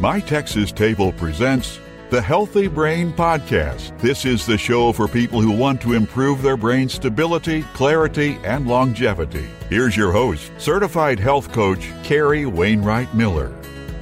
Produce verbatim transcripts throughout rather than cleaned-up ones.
My Texas Table presents the Healthy Brain Podcast. This is the show for people who want to improve their brain stability, clarity, and longevity. Here's your host, certified health coach, Carrie Wainwright Miller.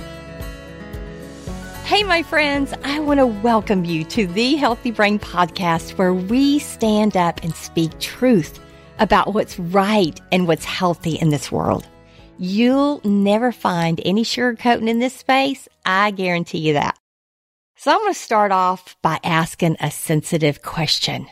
Hey, my friends, I want to welcome you to the Healthy Brain Podcast, where we stand up and speak truth about what's right and what's healthy in this world. You'll never find any sugarcoating in this space. I guarantee you that. So I'm going to start off by asking a sensitive question.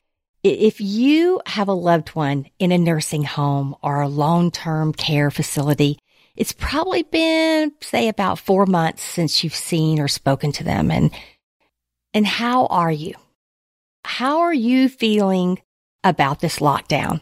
If you have a loved one in a nursing home or a long-term care facility, it's probably been, say, about four months since you've seen or spoken to them. And, and how are you? How are you feeling about this lockdown?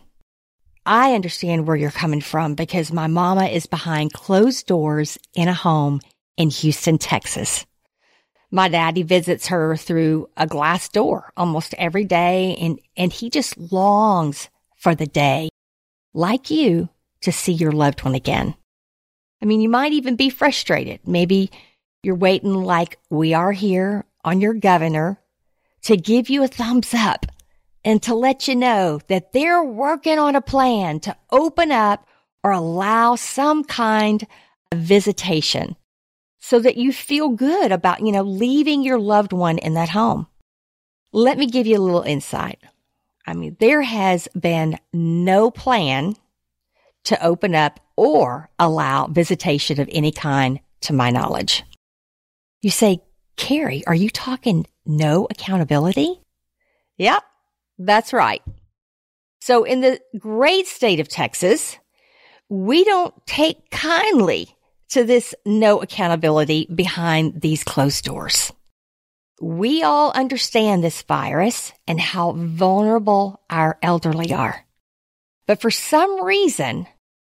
I understand where you're coming from because my mama is behind closed doors in a home in Houston, Texas. My daddy visits her through a glass door almost every day, and, and he just longs for the day, like you, to see your loved one again. I mean, you might even be frustrated. Maybe you're waiting like we are here on your governor to give you a thumbs up and to let you know that they're working on a plan to open up or allow some kind of visitation so that you feel good about, you know, leaving your loved one in that home. Let me give you a little insight. I mean, there has been no plan to open up or allow visitation of any kind to my knowledge. You say, Carrie, are you talking no accountability? Yep. That's right. So in the great state of Texas, we don't take kindly to this no accountability behind these closed doors. We all understand this virus and how vulnerable our elderly are. But for some reason,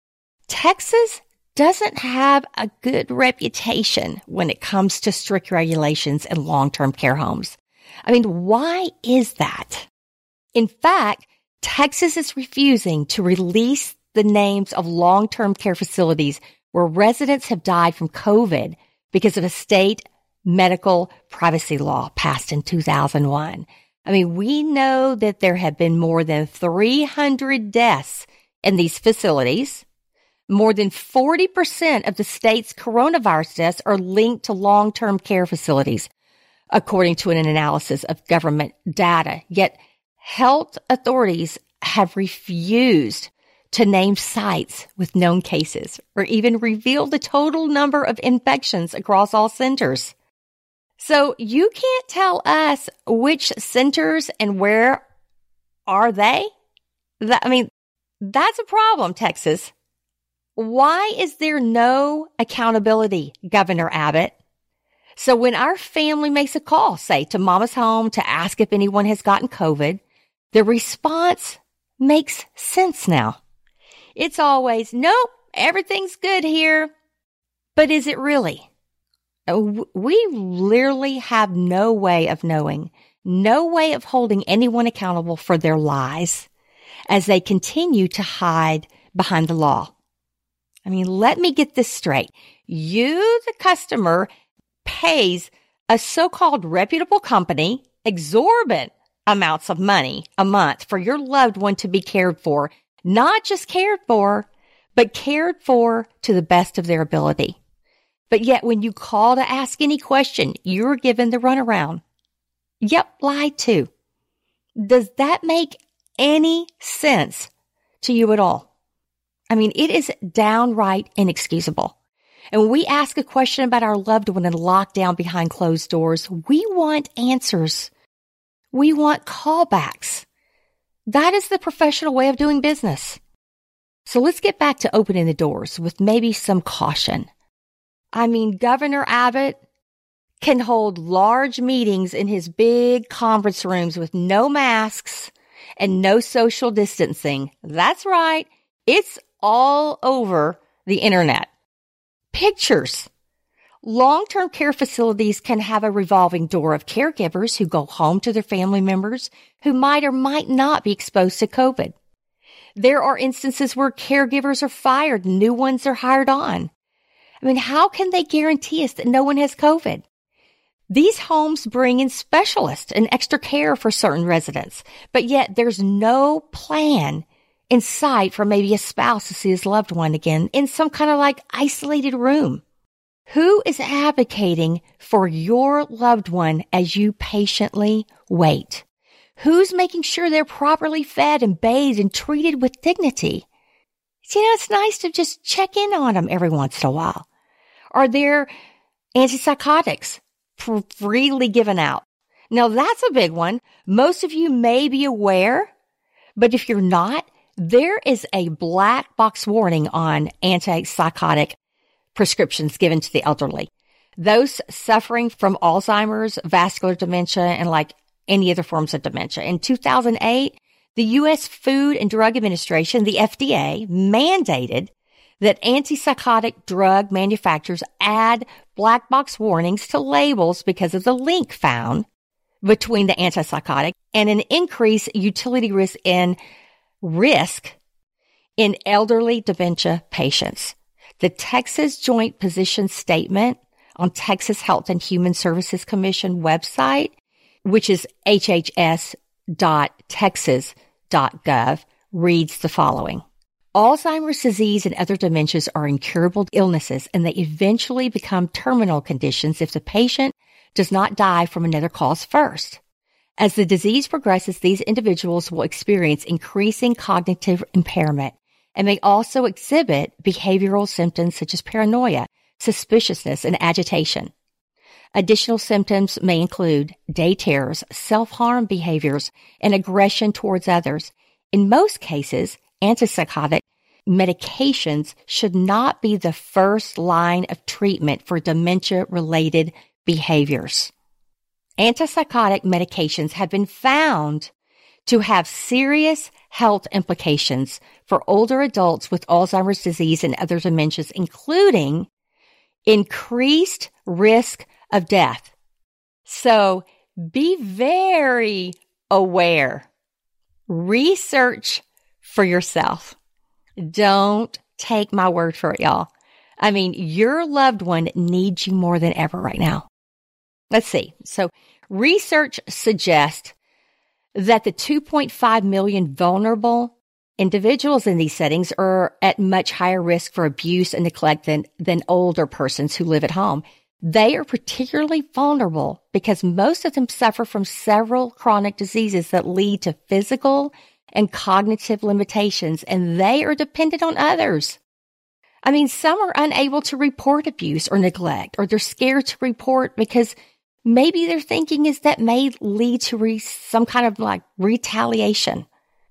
Texas doesn't have a good reputation when it comes to strict regulations in long-term care homes. I mean, why is that? In fact, Texas is refusing to release the names of long-term care facilities where residents have died from COVID because of a state medical privacy law passed in two thousand one. I mean, we know that there have been more than three hundred deaths in these facilities. More than forty percent of the state's coronavirus deaths are linked to long-term care facilities, according to an analysis of government data. Yet, health authorities have refused to name sites with known cases or even reveal the total number of infections across all centers. So you can't tell us which centers and where are they? That, I mean, that's a problem, Texas. Why is there no accountability, Governor Abbott? So when our family makes a call, say to Mama's home to ask if anyone has gotten COVID, the response makes sense now. It's always, nope, everything's good here. But is it really? We literally have no way of knowing, no way of holding anyone accountable for their lies as they continue to hide behind the law. I mean, let me get this straight. You, the customer, pays a so-called reputable company exorbitant amounts of money a month for your loved one to be cared for, not just cared for, but cared for to the best of their ability. But yet when you call to ask any question, you're given the runaround. Yep, lied to. Does that make any sense to you at all? I mean, it is downright inexcusable. And when we ask a question about our loved one and lockdown behind closed doors, we want answers. We want callbacks. That is the professional way of doing business. So let's get back to opening the doors with maybe some caution. I mean, Governor Abbott can hold large meetings in his big conference rooms with no masks and no social distancing. That's right. It's all over the internet. Pictures. Long-term care facilities can have a revolving door of caregivers who go home to their family members who might or might not be exposed to COVID. There are instances where caregivers are fired and new ones are hired on. I mean, how can they guarantee us that no one has COVID? These homes bring in specialists and extra care for certain residents, but yet there's no plan in sight for maybe a spouse to see his loved one again in some kind of like isolated room. Who is advocating for your loved one as you patiently wait? Who's making sure they're properly fed and bathed and treated with dignity? You know, it's nice to just check in on them every once in a while. Are there antipsychotics freely given out? Now, that's a big one. Most of you may be aware, but if you're not, there is a black box warning on antipsychotic prescriptions given to the elderly. Those suffering from Alzheimer's, vascular dementia, and like any other forms of dementia. In two thousand eight, the U S Food and Drug Administration, the F D A, mandated that antipsychotic drug manufacturers add black box warnings to labels because of the link found between the antipsychotic and an increased utility risk in risk in elderly dementia patients. The Texas Joint Position Statement on Texas Health and Human Services Commission website, which is h h s dot texas dot gov, reads the following. Alzheimer's disease and other dementias are incurable illnesses, and they eventually become terminal conditions if the patient does not die from another cause first. As the disease progresses, these individuals will experience increasing cognitive impairment and may also exhibit behavioral symptoms such as paranoia, suspiciousness, and agitation. Additional symptoms may include day terrors, self-harm behaviors, and aggression towards others. In most cases, antipsychotic medications should not be the first line of treatment for dementia-related behaviors. Antipsychotic medications have been found to have serious health implications for older adults with Alzheimer's disease and other dementias, including increased risk of death. So be very aware. Research for yourself. Don't take my word for it, y'all. I mean, your loved one needs you more than ever right now. Let's see. So research suggests that the two point five million vulnerable individuals in these settings are at much higher risk for abuse and neglect than, than older persons who live at home. They are particularly vulnerable because most of them suffer from several chronic diseases that lead to physical and cognitive limitations, and they are dependent on others. I mean, some are unable to report abuse or neglect, or they're scared to report because maybe their thinking is that may lead to re- some kind of like retaliation.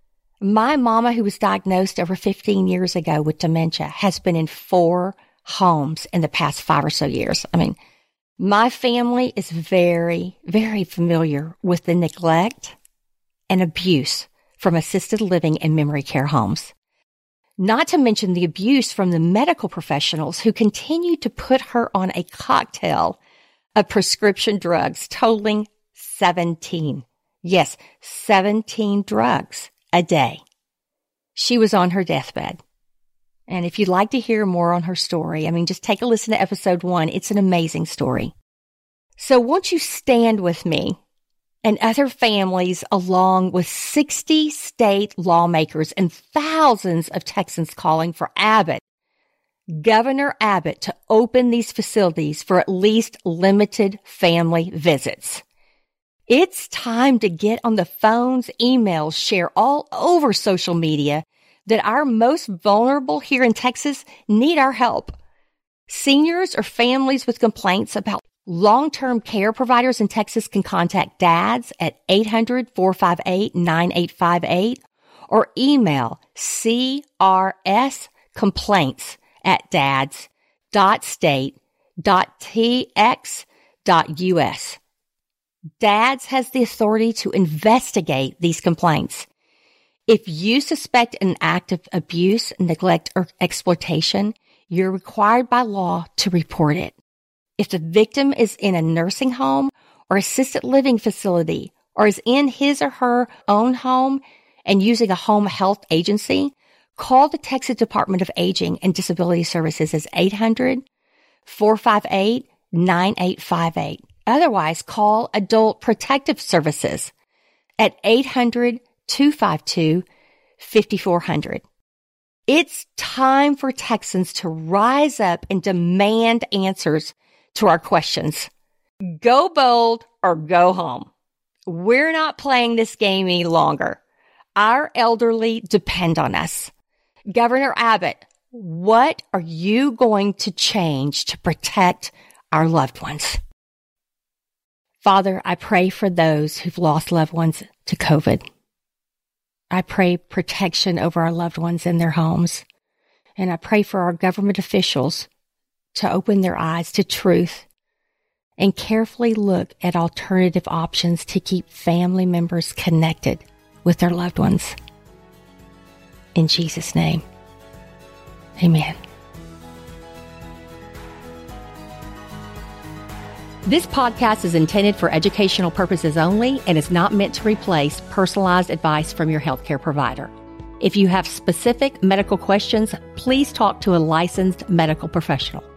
My mama, who was diagnosed over fifteen years ago with dementia, has been in four homes in the past five or so years. I mean, my family is very, very familiar with the neglect and abuse from assisted living and memory care homes. Not to mention the abuse from the medical professionals who continue to put her on a cocktail of prescription drugs totaling seventeen. Yes, seventeen drugs a day. She was on her deathbed. And if you'd like to hear more on her story, I mean, just take a listen to episode one. It's an amazing story. So won't you stand with me and other families along with sixty state lawmakers and thousands of Texans calling for Abbott, Governor Abbott, to open these facilities for at least limited family visits. It's time to get on the phones, emails, share all over social media that our most vulnerable here in Texas need our help. Seniors or families with complaints about long-term care providers in Texas can contact D A D S at eight hundred, four five eight, nine eight five eight or email C R S complaints at dads dot state dot t x dot u s. D A D S has the authority to investigate these complaints. If you suspect an act of abuse, neglect, or exploitation, you're required by law to report it. If the victim is in a nursing home or assisted living facility or is in his or her own home and using a home health agency, call the Texas Department of Aging and Disability Services as eight hundred, four five eight, nine eight five eight. Otherwise, call Adult Protective Services at eight hundred, two five two, five four zero zero. It's time for Texans to rise up and demand answers to our questions. Go bold or go home. We're not playing this game any longer. Our elderly depend on us. Governor Abbott, what are you going to change to protect our loved ones? Father, I pray for those who've lost loved ones to COVID. I pray protection over our loved ones in their homes. And I pray for our government officials to open their eyes to truth and carefully look at alternative options to keep family members connected with their loved ones. In Jesus' name, amen. This podcast is intended for educational purposes only and is not meant to replace personalized advice from your healthcare provider. If you have specific medical questions, please talk to a licensed medical professional.